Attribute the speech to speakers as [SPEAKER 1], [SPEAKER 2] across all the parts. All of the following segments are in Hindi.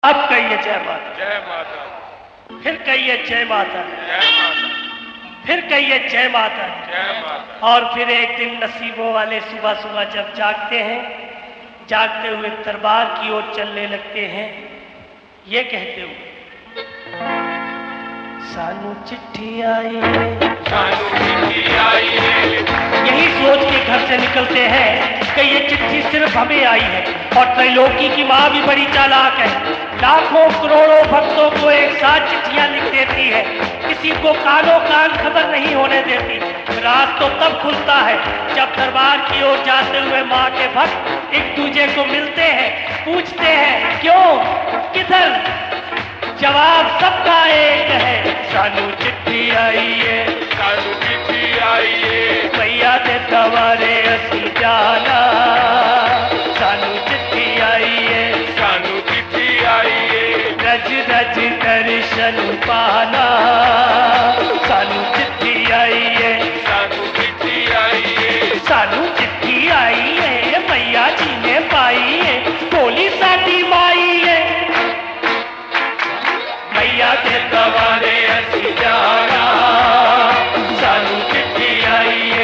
[SPEAKER 1] अब कहिए जय माता।
[SPEAKER 2] जय माता।
[SPEAKER 1] फिर कहिए जय माता।
[SPEAKER 2] जय माता।
[SPEAKER 1] फिर कहिए जय माता।
[SPEAKER 2] जय माता।
[SPEAKER 1] और फिर एक दिन नसीबों वाले सुबह सुबह जब जागते हैं, जागते हुए दरबार की ओर चलने लगते हैं, ये कहते हुए, सानू चिट्ठी आई है,
[SPEAKER 2] सानू चिट्ठी आई है।
[SPEAKER 1] यही सोच के घर से निकलते हैं कि ये चिट्ठी सिर्फ हमें आई है। और त्रैलोकी की माँ भी बड़ी चालाक है, लाखों करोड़ों भक्तों को एक साथ चिट्ठियां लिख देती है, किसी को कानों कान खबर नहीं होने देती। रात तो तब खुलता है जब दरबार की ओर जाते हुए माँ के भक्त एक दूसरे को मिलते हैं, पूछते हैं क्यों, किधर। जवाब सबका एक है, सानू चिट्ठी आई है,
[SPEAKER 2] सानू चिट्ठी आई है।
[SPEAKER 1] मैया दे दवारे असी जाना, सानू चिट्ठी आई है,
[SPEAKER 2] सानू चिट्ठी आई है।
[SPEAKER 1] रज रज दर्शन पाना, सानू चिट्ठी आई है,
[SPEAKER 2] सानू चिट्ठी आई है।
[SPEAKER 1] सानू चिट्ठी आई है, मैया जी ने पाई है, बोली साडी माई है, मैया के दवारे असी जाना, सानू चिट्ठी आई है।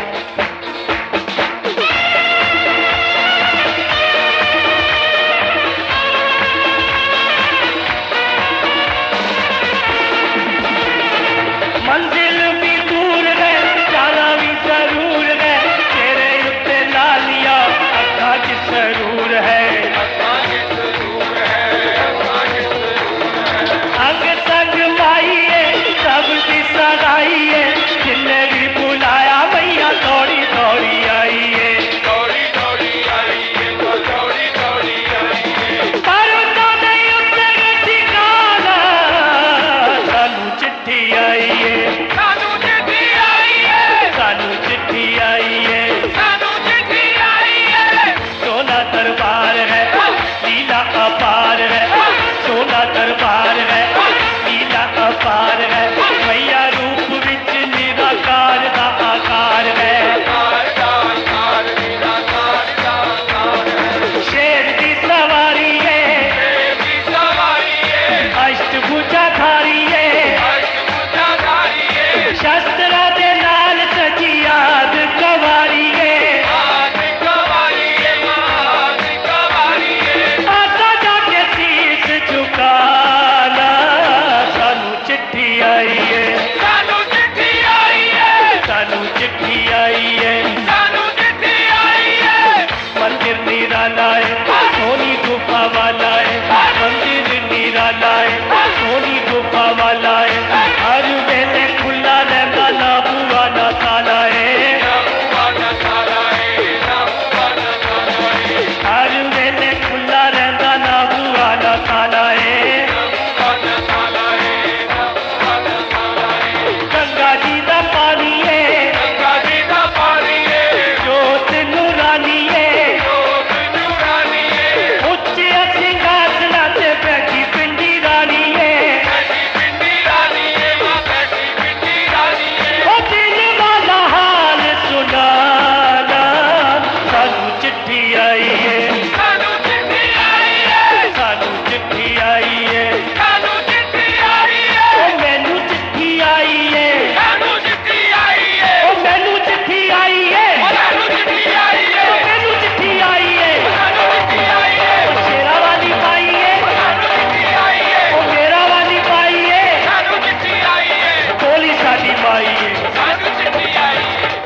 [SPEAKER 1] मंजिल भी दूर है, जाना भी जरूर है, तेरे उत्ते लालिया अखा की जरूर है,
[SPEAKER 2] अखा की जरूर है, अखा की जरूर है।
[SPEAKER 1] अंग संग माई है, सब की सगाई है, जिन्हें भी बुलाया मैया दौड़ी दौड़ी आई है,
[SPEAKER 2] दौड़ी दौड़ी आई है, तो दौड़ी दौड़ी आई है।
[SPEAKER 1] पर तो नहीं उतरे ठिकाना, सानू चिट्ठी आई है,
[SPEAKER 2] सानू चिट्ठी आई है।
[SPEAKER 1] सानू चिट्ठी आई है,
[SPEAKER 2] सानू चिट्ठी आई है।
[SPEAKER 1] सोना दरबार है, लीला अपार है, सोना दरबार है, लीला अपार है,